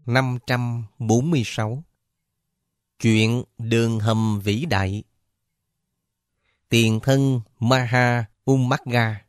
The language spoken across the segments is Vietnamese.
546. Chuyện đường hầm vĩ đại. Tiền thân Maha Ummagga.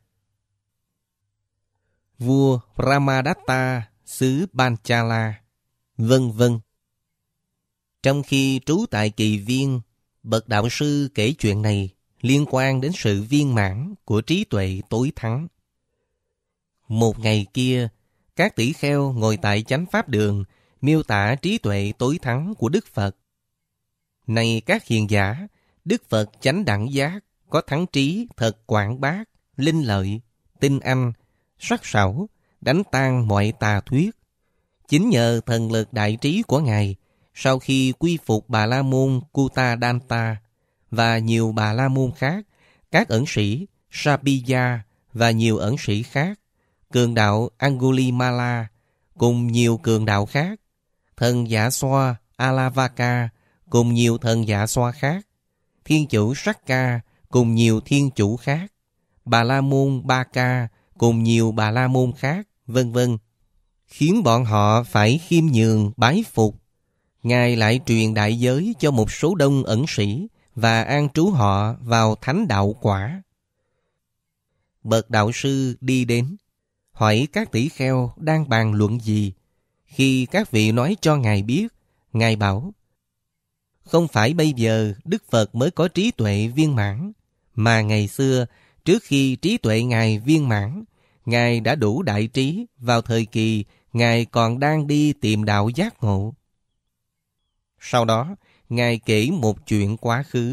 Vua Brahmadatta xứ Panchala, vân vân. Trong khi trú tại Kỳ Viên, bậc đạo sư kể chuyện này liên quan đến sự viên mãn của trí tuệ tối thắng. Một ngày kia, các tỷ kheo ngồi tại chánh pháp đường miêu tả trí tuệ tối thắng của Đức Phật. Này các hiền giả, Đức Phật chánh đẳng giác, có thắng trí thật quảng bác, linh lợi, tinh anh, sắc sảo, đánh tan mọi tà thuyết. Chính nhờ thần lực đại trí của Ngài, sau khi quy phục Bà La Môn Kutadanta và nhiều Bà La Môn khác, các ẩn sĩ Sapiya và nhiều ẩn sĩ khác, cường đạo Angulimala cùng nhiều cường đạo khác, thần Dạ Xoa Alavaka cùng nhiều thần Dạ Xoa khác, thiên chủ Sakka cùng nhiều thiên chủ khác, Bà La Môn Baka cùng nhiều Bà La Môn khác, vân vân, khiến bọn họ phải khiêm nhường bái phục. Ngài lại truyền đại giới cho một số đông ẩn sĩ và an trú họ vào thánh đạo quả. Bậc đạo sư đi đến, hỏi các tỷ kheo đang bàn luận gì. Khi các vị nói cho Ngài biết, Ngài bảo: không phải bây giờ Đức Phật mới có trí tuệ viên mãn, mà ngày xưa, trước khi trí tuệ Ngài viên mãn, Ngài đã đủ đại trí vào thời kỳ Ngài còn đang đi tìm đạo giác ngộ. Sau đó, Ngài kể một chuyện quá khứ.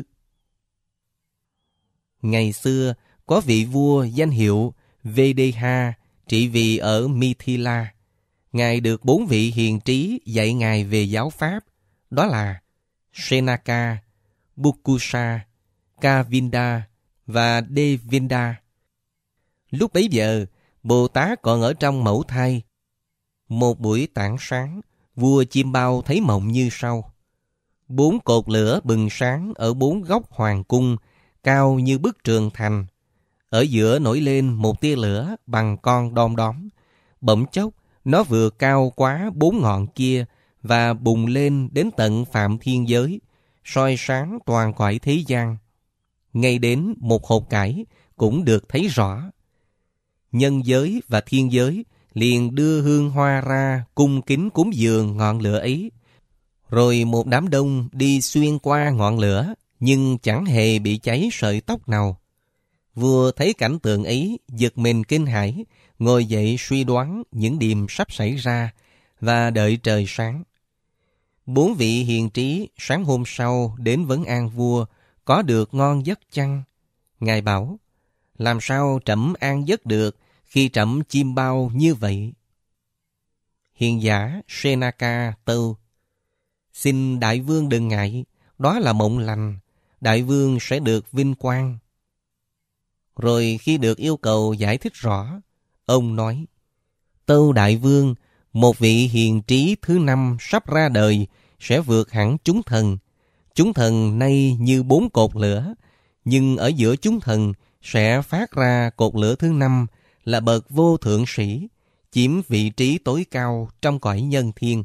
Ngày xưa, có vị vua danh hiệu Vedeha trị vì ở Mithila. Ngài được 4 vị hiền trí dạy Ngài về giáo pháp, đó là Senaka, Bukusa, Kavinda và Devinda. Lúc bấy giờ, Bồ Tát còn ở trong mẫu thai. Một buổi tảng sáng, vua Chiêm Bao thấy mộng như sau: 4 cột lửa bừng sáng ở 4 góc hoàng cung, cao như bức tường thành. Ở giữa nổi lên một tia lửa bằng con đom đóm. Bỗng chốc, nó vừa cao quá 4 ngọn kia và bùng lên đến tận phạm thiên giới, soi sáng toàn cõi thế gian. Ngay đến một hột cải cũng được thấy rõ. Nhân giới và thiên giới liền đưa hương hoa ra cung kính cúng dường ngọn lửa ấy. Rồi một đám đông đi xuyên qua ngọn lửa, nhưng chẳng hề bị cháy sợi tóc nào. Vua thấy cảnh tượng ấy, giật mình kinh hãi, ngồi dậy suy đoán những điềm sắp xảy ra và đợi trời sáng. 4 vị hiền trí sáng hôm sau đến vấn an vua có được ngon giấc chăng? Ngài bảo: làm sao trẫm an giấc được khi trẫm chiêm bao như vậy? Hiền giả Senaka tâu: xin đại vương đừng ngại, đó là mộng lành, đại vương sẽ được vinh quang. Rồi khi được yêu cầu giải thích rõ, ông nói: tâu đại vương, một vị hiền trí thứ 5 sắp ra đời sẽ vượt hẳn chúng thần. Chúng thần nay như 4 cột lửa, nhưng ở giữa chúng thần sẽ phát ra cột lửa thứ 5 là bậc vô thượng sĩ, chiếm vị trí tối cao trong cõi nhân thiên.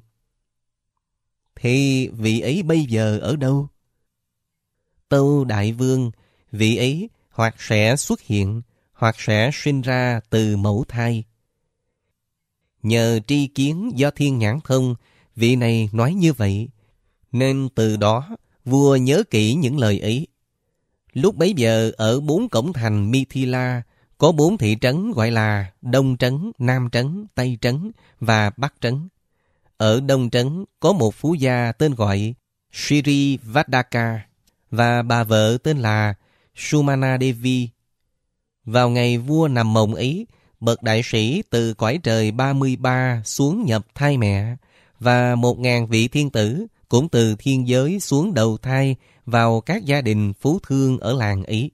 Thì vị ấy bây giờ ở đâu? Tâu đại vương, vị ấy hoặc sẽ xuất hiện, hoặc sẽ sinh ra từ mẫu thai. Nhờ tri kiến do thiên nhãn thông, vị này nói như vậy, nên từ đó vua nhớ kỹ những lời ấy. Lúc bấy giờ ở 4 cổng thành Mithila có 4 thị trấn gọi là Đông Trấn, Nam Trấn, Tây Trấn và Bắc Trấn. Ở Đông Trấn có một phú gia tên gọi Sri Vadaka và bà vợ tên là Sumana Devi. Vào ngày vua nằm mộng ấy, bậc đại sĩ từ cõi trời 33 xuống nhập thai mẹ, và 1000 vị thiên tử cũng từ thiên giới xuống đầu thai vào các gia đình phú thương ở làng ấy.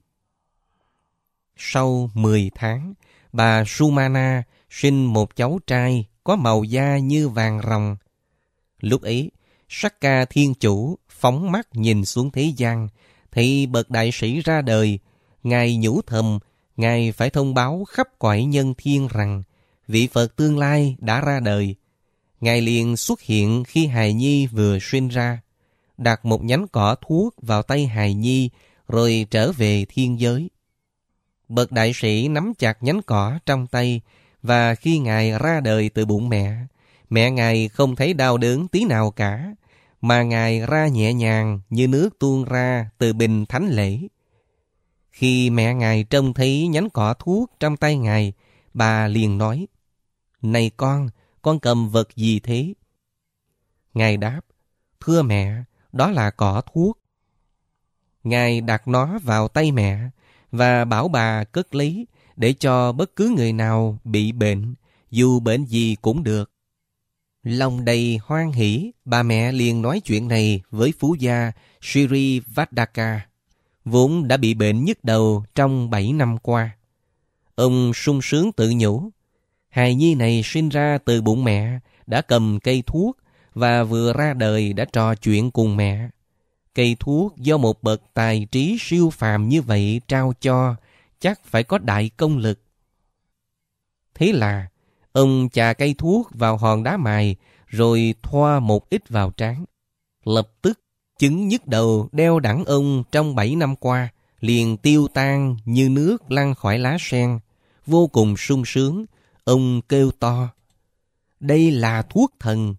Sau 10 tháng, bà Sumana sinh một cháu trai có màu da như vàng ròng. Lúc ấy, Sakka thiên chủ phóng mắt nhìn xuống thế gian, thấy bậc đại sĩ ra đời. Ngài nhủ thầm, Ngài phải thông báo khắp cõi nhân thiên rằng vị Phật tương lai đã ra đời. Ngài liền xuất hiện khi hài nhi vừa sinh ra, đặt một nhánh cỏ thuốc vào tay hài nhi rồi trở về thiên giới. Bậc đại sĩ nắm chặt nhánh cỏ trong tay, và khi Ngài ra đời từ bụng mẹ Ngài không thấy đau đớn tí nào cả, mà Ngài ra nhẹ nhàng như nước tuôn ra từ bình thánh lễ. Khi mẹ Ngài trông thấy nhánh cỏ thuốc trong tay Ngài, bà liền nói: "Này con cầm vật gì thế?" Ngài đáp: "Thưa mẹ, đó là cỏ thuốc." Ngài đặt nó vào tay mẹ và bảo bà cất lấy để cho bất cứ người nào bị bệnh, dù bệnh gì cũng được. Lòng đầy hoan hỉ, bà mẹ liền nói chuyện này với phú gia Shri Vadaka, vốn đã bị bệnh nhức đầu trong 7 năm qua. Ông sung sướng tự nhủ: hài nhi này sinh ra từ bụng mẹ đã cầm cây thuốc, và vừa ra đời đã trò chuyện cùng mẹ. Cây thuốc do một bậc tài trí siêu phàm như vậy trao cho, chắc phải có đại công lực. Thế là ông chà cây thuốc vào hòn đá mài, rồi thoa một ít vào trán. Lập tức chứng nhức đầu đeo đẳng ông trong 7 năm qua liền tiêu tan như nước lăn khỏi lá sen. Vô cùng sung sướng, ông kêu to: "Đây là thuốc thần!"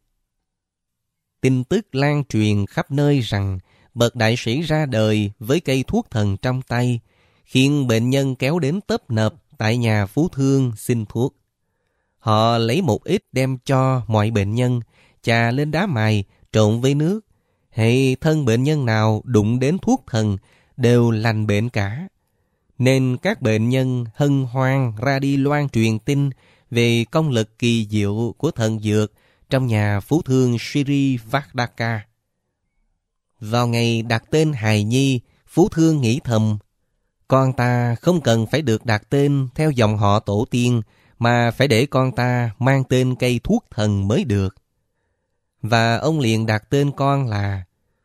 Tin tức lan truyền khắp nơi rằng bậc đại sĩ ra đời với cây thuốc thần trong tay, khiến bệnh nhân kéo đến tấp nập tại nhà phú thương xin thuốc. Họ lấy một ít đem cho mọi bệnh nhân, chà lên đá mài trộn với nước. Hễ thân bệnh nhân nào đụng đến thuốc thần đều lành bệnh cả. Nên các bệnh nhân hân hoan ra đi loan truyền tin về công lực kỳ diệu của thần dược trong nhà phú thương Shri Vadaka. Vào ngày đặt tên hài nhi, phú thương nghĩ thầm: con ta không cần phải được đặt tên theo dòng họ tổ tiên, mà phải để con ta mang tên cây thuốc thần mới được. Và ông liền đặt tên con là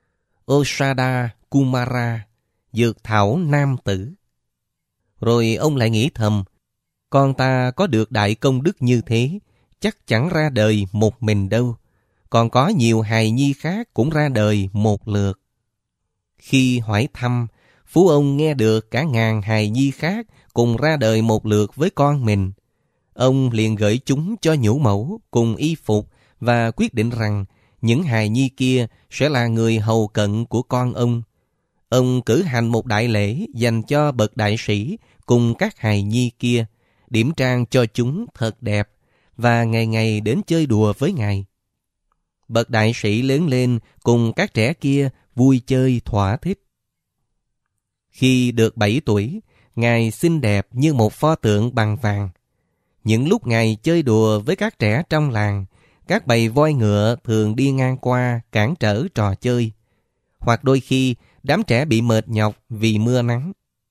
Oshada Kumara, dược thảo nam tử. Rồi ông lại nghĩ thầm: con ta có được đại công đức như thế, chắc chẳng ra đời một mình đâu, còn có nhiều hài nhi khác cũng ra đời một lượt. Khi hỏi thăm, phú ông nghe được cả ngàn hài nhi khác cùng ra đời một lượt với con mình. Ông liền gửi chúng cho nhũ mẫu cùng y phục, và quyết định rằng những hài nhi kia sẽ là người hầu cận của con ông. Ông cử hành một đại lễ dành cho bậc đại sĩ cùng các hài nhi kia, điểm trang cho chúng thật đẹp, và ngày ngày đến chơi đùa với Ngài. Bậc đại sĩ lớn lên cùng các trẻ kia vui chơi thỏa thích. Khi được 7 tuổi, Ngài xinh đẹp như một pho tượng bằng vàng. Những lúc Ngài chơi đùa với các trẻ trong làng, các bầy voi ngựa thường đi ngang qua cản trở trò chơi. Hoặc đôi khi đám trẻ bị mệt nhọc vì mưa nắng.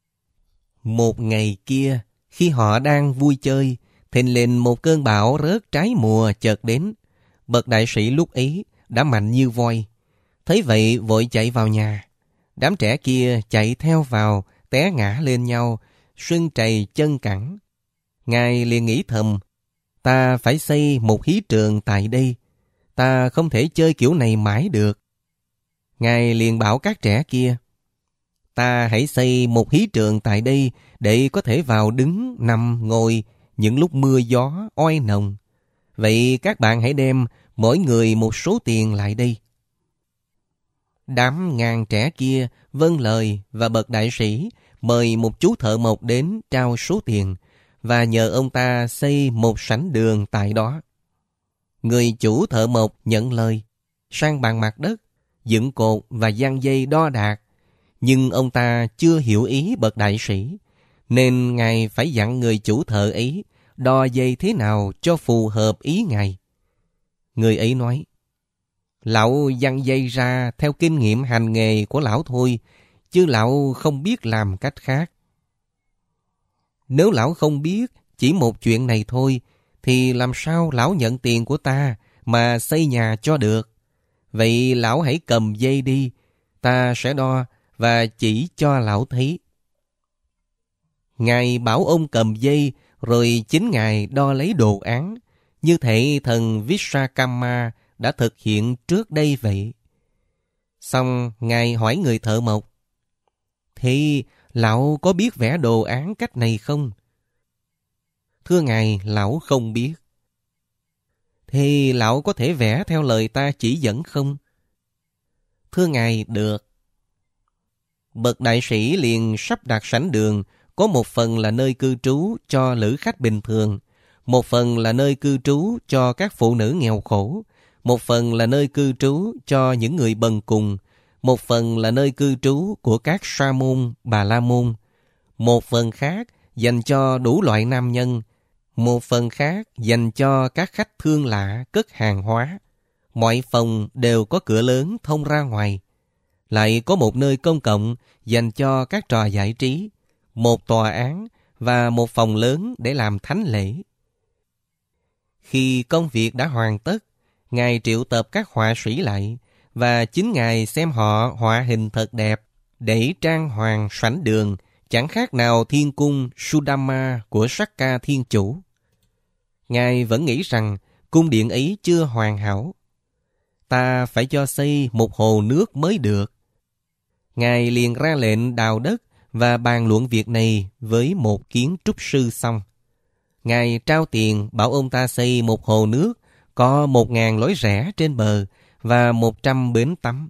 Một ngày kia, khi họ đang vui chơi, thình lình một cơn bão rớt trái mùa chợt đến. Bậc đại sĩ lúc ấy đã mạnh như voi. Thấy vậy vội chạy vào nhà. Đám trẻ kia chạy theo vào, té ngã lên nhau, sưng trầy chân cẳng. Ngài liền nghĩ thầm: ta phải xây một hí trường tại đây. Ta không thể chơi kiểu này mãi được. Ngài liền bảo các trẻ kia: ta hãy xây một hí trường tại đây để có thể vào đứng, nằm, ngồi những lúc mưa gió oi nồng. Vậy các bạn hãy đem mỗi người một số tiền lại đây. Đám ngàn trẻ kia vâng lời, và bậc đại sĩ mời một chú thợ mộc đến trao số tiền và nhờ ông ta xây một sảnh đường tại đó. Người chủ thợ mộc nhận lời, sang bằng mặt đất, dựng cột và giăng dây đo đạc. Nhưng ông ta chưa hiểu ý bậc đại sĩ, nên Ngài phải dặn người chủ thợ ấy đo dây thế nào cho phù hợp ý Ngài. Người ấy nói: lão giăng dây ra theo kinh nghiệm hành nghề của lão thôi, chứ lão không biết làm cách khác. Nếu lão không biết chỉ một chuyện này thôi, thì làm sao lão nhận tiền của ta mà xây nhà cho được? Vậy lão hãy cầm dây đi, ta sẽ đo và chỉ cho lão thấy. Ngài bảo ông cầm dây, rồi chính Ngài đo lấy đồ án. như thể thần Vishwakarma đã thực hiện trước đây vậy. Xong Ngài hỏi người thợ mộc, thì lão có biết vẽ đồ án cách này không? Thưa Ngài, lão không biết. Thì lão có thể vẽ theo lời ta chỉ dẫn không? Thưa Ngài, được. Bậc đại sĩ liền sắp đặt sảnh đường, có một phần là nơi cư trú cho lữ khách bình thường, một phần là nơi cư trú cho các phụ nữ nghèo khổ, một phần là nơi cư trú cho những người bần cùng, một phần là nơi cư trú của các sa môn, bà la môn, một phần khác dành cho đủ loại nam nhân, một phần khác dành cho các khách thương lạ cất hàng hóa. Mọi phòng đều có cửa lớn thông ra ngoài. Lại có một nơi công cộng dành cho các trò giải trí, một tòa án và một phòng lớn để làm thánh lễ. Khi công việc đã hoàn tất, Ngài triệu tập các họa sĩ lại, và chính Ngài xem họ họa hình thật đẹp để trang hoàng sảnh đường, chẳng khác nào thiên cung Sudama của Sakka Thiên Chủ. Ngài vẫn nghĩ rằng cung điện ấy chưa hoàn hảo. Ta phải cho xây một hồ nước mới được. Ngài liền ra lệnh đào đất và bàn luận việc này với một kiến trúc sư xong. Ngài trao tiền bảo ông ta xây một hồ nước có 1.000 lối rẽ trên bờ và 100 bến tắm.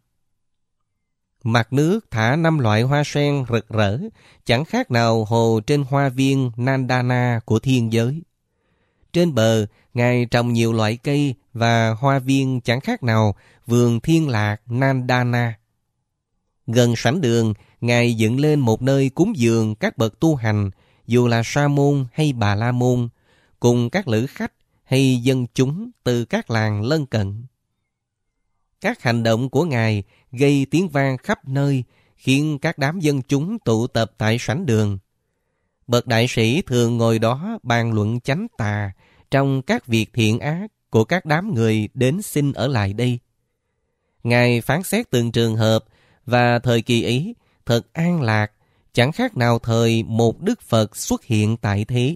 Mặt nước thả 5 loại hoa sen rực rỡ, chẳng khác nào hồ trên hoa viên Nandana của thiên giới. Trên bờ, Ngài trồng nhiều loại cây và hoa viên chẳng khác nào vườn thiên lạc Nandana. Gần sảnh đường, Ngài dựng lên một nơi cúng dường các bậc tu hành, dù là sa môn hay bà la môn, cùng các lữ khách hay dân chúng từ các làng lân cận. Các hành động của Ngài gây tiếng vang khắp nơi, khiến các đám dân chúng tụ tập tại sảnh đường. Bậc đại sĩ thường ngồi đó bàn luận chánh tà trong các việc thiện ác của các đám người đến xin ở lại đây. Ngài phán xét từng trường hợp, và thời kỳ ấy thật an lạc, chẳng khác nào thời một Đức Phật xuất hiện tại thế.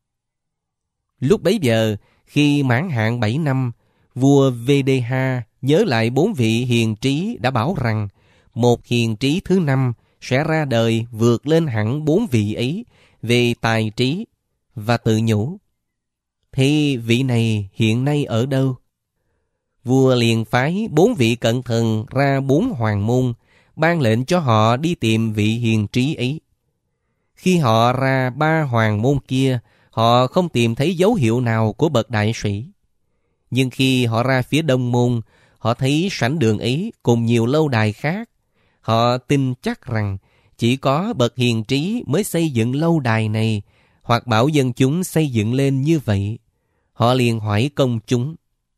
Lúc bấy giờ, khi mãn hạn 7 năm, vua Vedeha nhớ lại 4 vị hiền trí đã bảo rằng một hiền trí thứ 5 sẽ ra đời vượt lên hẳn 4 vị ấy về tài trí, và tự nhủ: thế vị này hiện nay ở đâu? Vua liền phái 4 vị cận thần ra 4 hoàng môn, ban lệnh cho họ đi tìm vị hiền trí ấy. Khi họ ra 3 hoàng môn kia, họ không tìm thấy dấu hiệu nào của bậc đại sĩ. Nhưng khi họ ra phía đông môn, họ thấy sảnh đường ấy cùng nhiều lâu đài khác. Họ tin chắc rằng chỉ có bậc hiền trí mới xây dựng lâu đài này, hoặc bảo dân chúng xây dựng lên như vậy. Họ liền hỏi công chúng: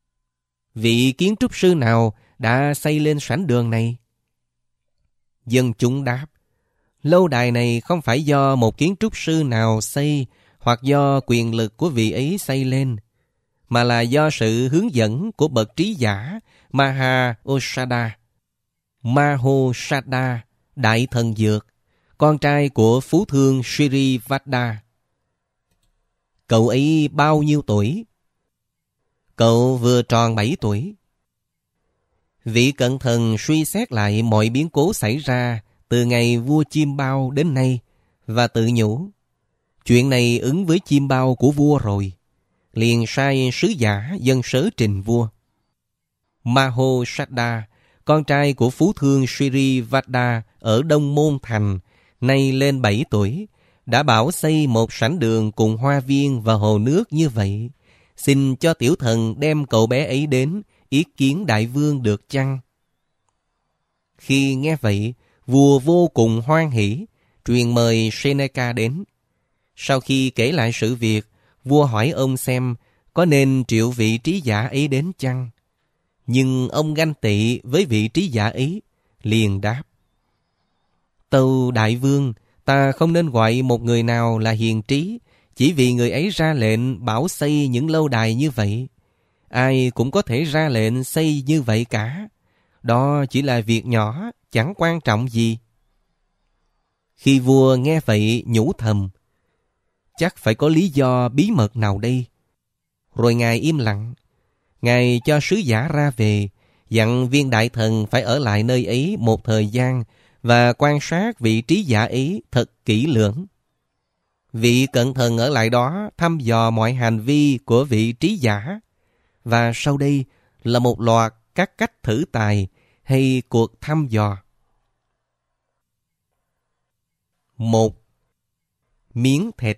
vị kiến trúc sư nào đã xây lên sảnh đường này? Dân chúng đáp: lâu đài này không phải do một kiến trúc sư nào xây, hoặc do quyền lực của vị ấy xây lên, mà là do sự hướng dẫn của bậc trí giả Mahaushada. Mahaushada, đại thần dược, con trai của phú thương Shrivada. Cậu ấy bao nhiêu tuổi? Cậu vừa tròn 7 tuổi. Vị cận thần suy xét lại mọi biến cố xảy ra từ ngày vua Chim Bao đến nay, và tự nhủ: chuyện này ứng với chim bao của vua rồi. Liền sai sứ giả dâng sớ trình vua. Mahaushada, con trai của phú thương Shrivada ở Đông Môn Thành, nay lên 7 tuổi, đã bảo xây một sảnh đường cùng hoa viên và hồ nước như vậy. Xin cho tiểu thần đem cậu bé ấy đến ý kiến đại vương được chăng? Khi nghe vậy, vua vô cùng hoan hỉ, truyền mời Seneca đến. Sau khi kể lại sự việc, vua hỏi ông xem có nên triệu vị trí giả ấy đến chăng. Nhưng ông ganh tị với vị trí giả ấy, liền đáp: tâu đại vương, ta không nên gọi một người nào là hiền trí chỉ vì người ấy ra lệnh bảo xây những lâu đài như vậy. Ai cũng có thể ra lệnh xây như vậy cả. Đó chỉ là việc nhỏ, chẳng quan trọng gì. Khi vua nghe vậy nhủ thầm: chắc phải có lý do bí mật nào đây. Rồi Ngài im lặng. Ngài cho sứ giả ra về, dặn viên đại thần phải ở lại nơi ấy một thời gian và quan sát vị trí giả ấy thật kỹ lưỡng. Vị cận thần ở lại đó thăm dò mọi hành vi của vị trí giả. Và sau đây là một loạt các cách thử tài hay cuộc thăm dò. 1. Miếng thịt.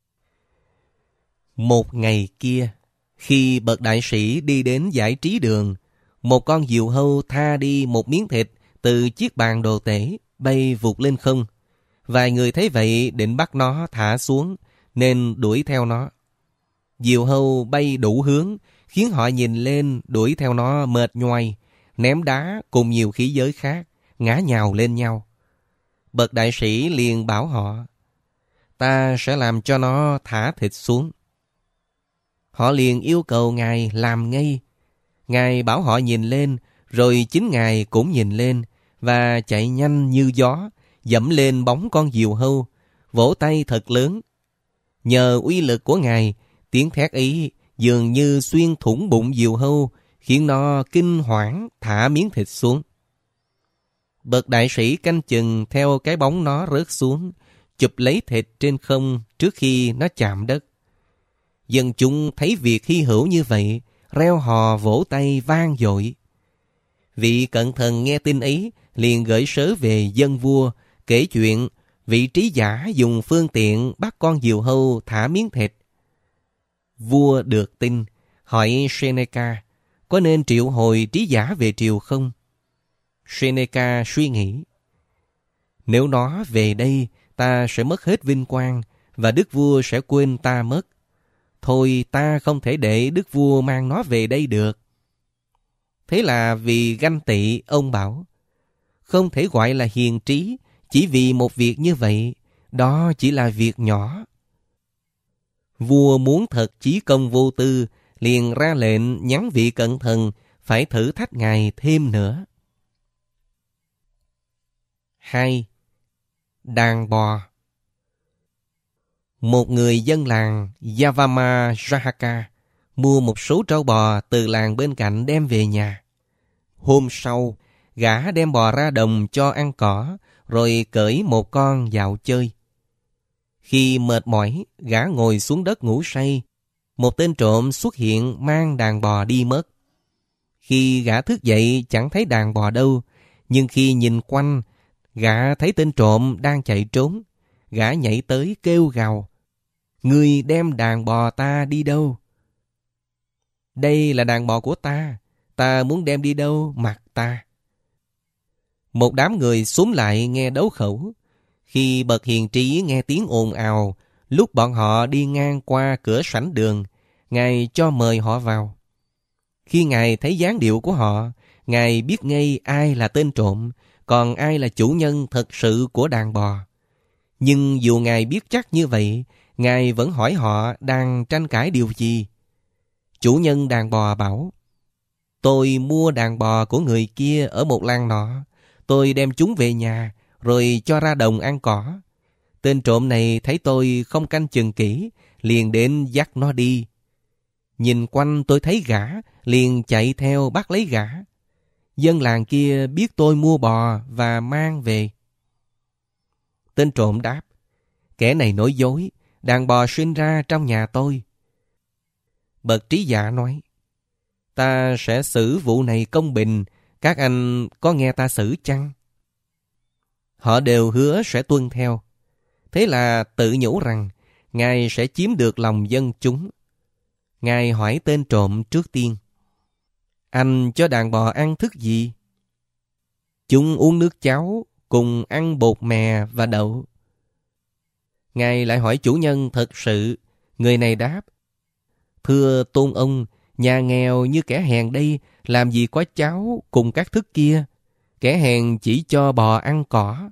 Một ngày kia, khi bậc đại sĩ đi đến giải trí đường, một con diều hâu tha đi một miếng thịt từ chiếc bàn đồ tể, bay vụt lên không. Vài người thấy vậy định bắt nó thả xuống, nên đuổi theo nó. Diều hâu bay đủ hướng, khiến họ nhìn lên đuổi theo nó mệt nhoài, ném đá cùng nhiều khí giới khác, ngã nhào lên nhau. Bậc đại sĩ liền bảo họ, ta sẽ làm cho nó thả thịt xuống. Họ liền yêu cầu Ngài làm ngay. Ngài bảo họ nhìn lên, rồi chính Ngài cũng nhìn lên, và chạy nhanh như gió, dẫm lên bóng con diều hâu, vỗ tay thật lớn. Nhờ uy lực của Ngài, tiếng thét ấy dường như xuyên thủng bụng diều hâu, khiến nó kinh hoảng thả miếng thịt xuống. Bậc đại sĩ canh chừng theo cái bóng nó rớt xuống, chụp lấy thịt trên không trước khi nó chạm đất. Dân chúng thấy việc hy hữu như vậy, reo hò vỗ tay vang dội. Vị cận thần nghe tin ấy, liền gửi sớ về dân vua, kể chuyện vị trí giả dùng phương tiện bắt con diều hâu thả miếng thịt. Vua được tin, hỏi Seneca, có nên triệu hồi trí giả về triều không? Seneca suy nghĩ, nếu nó về đây, ta sẽ mất hết vinh quang, và đức vua sẽ quên ta mất. Thôi ta không thể để đức vua mang nó về đây được. Thế là vì ganh tị, ông bảo, không thể gọi là hiền trí, chỉ vì một việc như vậy, đó chỉ là việc nhỏ. Vua muốn thật chí công vô tư, liền ra lệnh nhắn vị cận thần phải thử thách Ngài thêm nữa. 2. Đàn bò. Một người dân làng Yavama Jahaka mua một số trâu bò từ làng bên cạnh đem về nhà. Hôm sau, gã đem bò ra đồng cho ăn cỏ, rồi cởi một con dạo chơi. Khi mệt mỏi, gã ngồi xuống đất ngủ say. Một tên trộm xuất hiện mang đàn bò đi mất. Khi gã thức dậy chẳng thấy đàn bò đâu, nhưng khi nhìn quanh, gã thấy tên trộm đang chạy trốn. Gã nhảy tới kêu gào, ngươi đem đàn bò ta đi đâu? Đây là đàn bò của ta muốn đem đi đâu mặc ta. Một đám người xúm lại nghe đấu khẩu. Khi bậc hiền trí nghe tiếng ồn ào, lúc bọn họ đi ngang qua cửa sảnh đường, Ngài cho mời họ vào. Khi Ngài thấy dáng điệu của họ, Ngài biết ngay ai là tên trộm, còn ai là chủ nhân thật sự của đàn bò. Nhưng dù Ngài biết chắc như vậy, Ngài vẫn hỏi họ đang tranh cãi điều gì. Chủ nhân đàn bò bảo, tôi mua đàn bò của người kia ở một làng nọ. Tôi đem chúng về nhà, rồi cho ra đồng ăn cỏ. Tên trộm này thấy tôi không canh chừng kỹ, liền đến dắt nó đi. Nhìn quanh tôi thấy gã, liền chạy theo bắt lấy gã. Dân làng kia biết tôi mua bò và mang về. Tên trộm đáp, kẻ này nói dối, đàn bò sinh ra trong nhà tôi. Bậc trí giả nói, ta sẽ xử vụ này công bình, các anh có nghe ta xử chăng? Họ đều hứa sẽ tuân theo. Thế là tự nhủ rằng Ngài sẽ chiếm được lòng dân chúng. Ngài hỏi tên trộm trước tiên, anh cho đàn bò ăn thức gì? Chúng uống nước cháo, cùng ăn bột mè và đậu. Ngài lại hỏi chủ nhân thật sự. Người này đáp, thưa tôn ông, nhà nghèo như kẻ hèn đây, làm gì có cháo cùng các thức kia. Kẻ hèn chỉ cho bò ăn cỏ.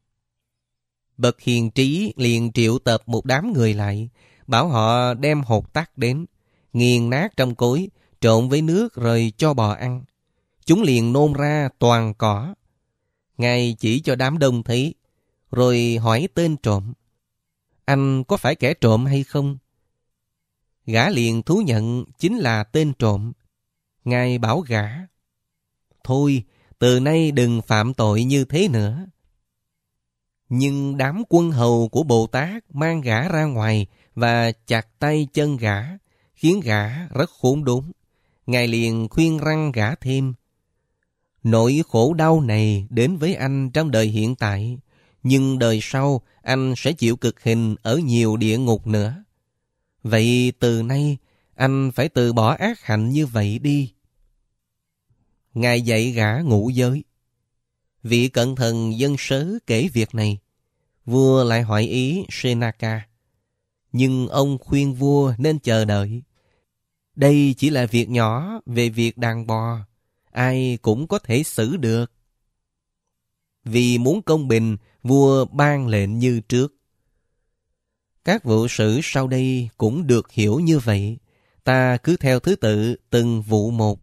Bậc hiền trí liền triệu tập một đám người lại, bảo họ đem hột tắc đến, nghiền nát trong cối, trộn với nước rồi cho bò ăn. Chúng liền nôn ra toàn cỏ. Ngài chỉ cho đám đông thấy, rồi hỏi tên trộm, anh có phải kẻ trộm hay không? Gã liền thú nhận chính là tên trộm. Ngài bảo gã: thôi, từ nay đừng phạm tội như thế nữa. Nhưng đám quân hầu của Bồ Tát mang gã ra ngoài và chặt tay chân gã, khiến gã rất khốn đốn. Ngài liền khuyên răn gã thêm: nỗi khổ đau này đến với anh trong đời hiện tại, nhưng đời sau anh sẽ chịu cực hình ở nhiều địa ngục nữa. Vậy từ nay anh phải từ bỏ ác hạnh như vậy đi. Ngài dạy gã ngũ giới. Vị cận thần dân sớ kể việc này. Vua lại hỏi ý Senaka, nhưng ông khuyên vua nên chờ đợi. Đây chỉ là việc nhỏ về việc đàn bò, ai cũng có thể xử được. Vì muốn công bình, vua ban lệnh như trước. Các vụ xử sau đây cũng được hiểu như vậy. Ta cứ theo thứ tự từng vụ một.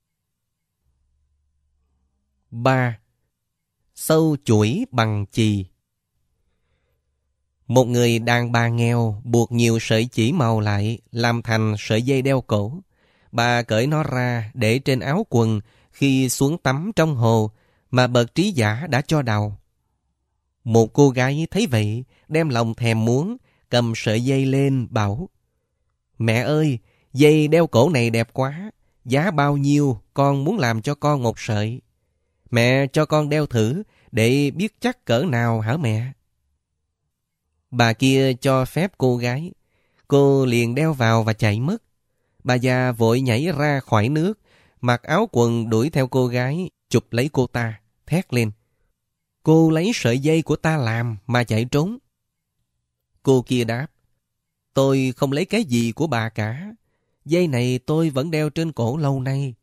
3. Sâu chuỗi bằng chì. Một người đàn bà nghèo buộc nhiều sợi chỉ màu lại làm thành sợi dây đeo cổ. Bà cởi nó ra để trên áo quần khi xuống tắm trong hồ mà bậc trí giả đã cho đầu. Một cô gái thấy vậy, đem lòng thèm muốn, cầm sợi dây lên bảo: mẹ ơi, dây đeo cổ này đẹp quá, giá bao nhiêu, con muốn làm cho con một sợi. Mẹ cho con đeo thử để biết chắc cỡ nào hả mẹ? Bà kia cho phép cô gái. Cô liền đeo vào và chạy mất. Bà già vội nhảy ra khỏi nước, mặc áo quần đuổi theo cô gái, chụp lấy cô ta, thét lên: cô lấy sợi dây của ta làm mà chạy trốn. Cô kia đáp: tôi không lấy cái gì của bà cả, dây này tôi vẫn đeo trên cổ lâu nay.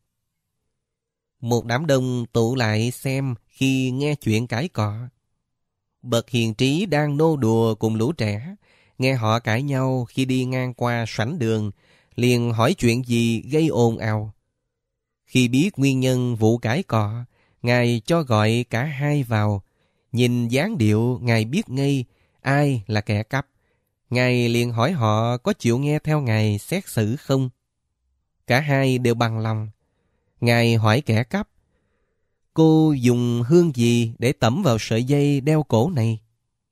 Một đám đông tụ lại xem khi nghe chuyện cãi cọ. Bậc hiền trí đang nô đùa cùng lũ trẻ, nghe họ cãi nhau khi đi ngang qua sảnh đường, liền hỏi chuyện gì gây ồn ào. Khi biết nguyên nhân vụ cãi cọ, Ngài cho gọi cả hai vào. Nhìn dáng điệu, Ngài biết ngay ai là kẻ cắp. Ngài liền hỏi họ có chịu nghe theo Ngài xét xử không. Cả hai đều bằng lòng. Ngài hỏi kẻ cắp: cô dùng hương gì để tẩm vào sợi dây đeo cổ này?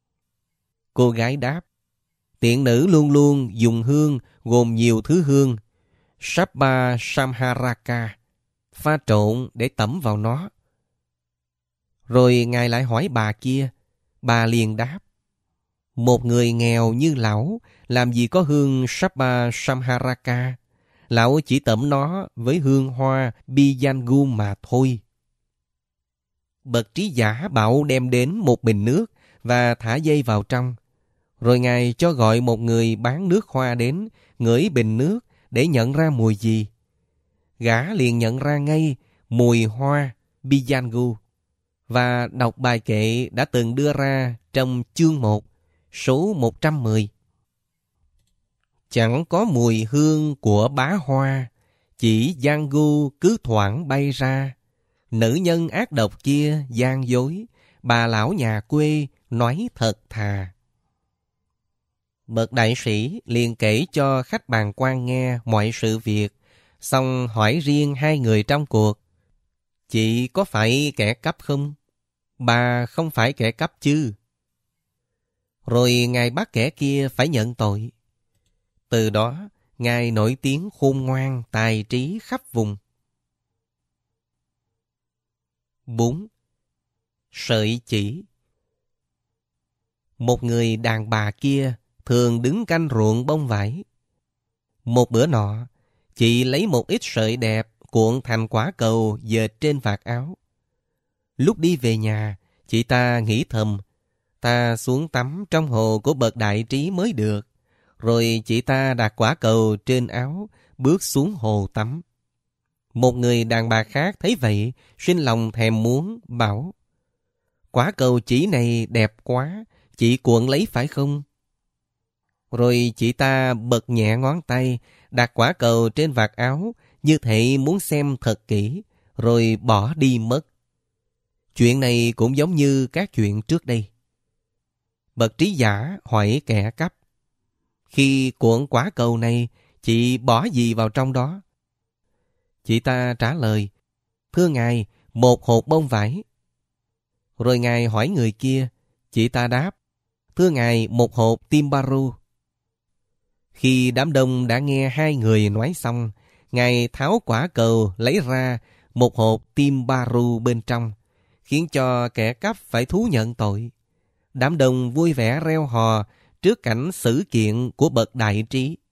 Cô gái đáp: tiện nữ luôn luôn dùng hương gồm nhiều thứ hương Sabba Samharaka, pha trộn để tẩm vào nó. Rồi Ngài lại hỏi bà kia. Bà liền đáp: một người nghèo như lão làm gì có hương Sabba Samharaka, lão chỉ tẩm nó với hương hoa Bijangu mà thôi. Bậc trí giả bảo đem đến một bình nước và thả dây vào trong. Rồi Ngài cho gọi một người bán nước hoa đến, ngửi bình nước để nhận ra mùi gì. Gã liền nhận ra ngay mùi hoa Bijangu và đọc bài kệ đã từng đưa ra trong chương 1, số 110. Chẳng có mùi hương của bá hoa, chỉ Jangu cứ thoảng bay ra. Nữ nhân ác độc kia gian dối, bà lão nhà quê nói thật thà. Bậc đại sĩ liền kể cho khách bàn quan nghe mọi sự việc, xong hỏi riêng hai người trong cuộc: chị có phải kẻ cắp không? Bà không phải kẻ cắp chứ? Rồi Ngài bắt kẻ kia phải nhận tội. Từ đó Ngài nổi tiếng khôn ngoan, tài trí khắp vùng. 4. Sợi chỉ. Một người đàn bà kia thường đứng canh ruộng bông vải. Một bữa nọ, chị lấy một ít sợi đẹp cuộn thành quả cầu dệt trên vạt áo. Lúc đi về nhà, chị ta nghĩ thầm: ta xuống tắm trong hồ của bậc đại trí mới được. Rồi chị ta đặt quả cầu trên áo, bước xuống hồ tắm. Một người đàn bà khác thấy vậy, sinh lòng thèm muốn, bảo: quả cầu chỉ này đẹp quá, chị cuộn lấy phải không? Rồi chị ta bật nhẹ ngón tay, đặt quả cầu trên vạt áo, như thể muốn xem thật kỹ, rồi bỏ đi mất. Chuyện này cũng giống như các chuyện trước đây. Bậc trí giả hỏi kẻ cắp: khi cuộn quả cầu này, chị bỏ gì vào trong đó? Chị ta trả lời, thưa ngài, một hột bông vải. Rồi ngài hỏi người kia, chị ta đáp, thưa ngài, một hộp timbaru. Khi đám đông đã nghe hai người nói xong, ngài tháo quả cầu lấy ra một hộp timbaru bên trong, khiến cho kẻ cắp phải thú nhận tội. Đám đông vui vẻ reo hò trước cảnh xử kiện của bậc đại trí.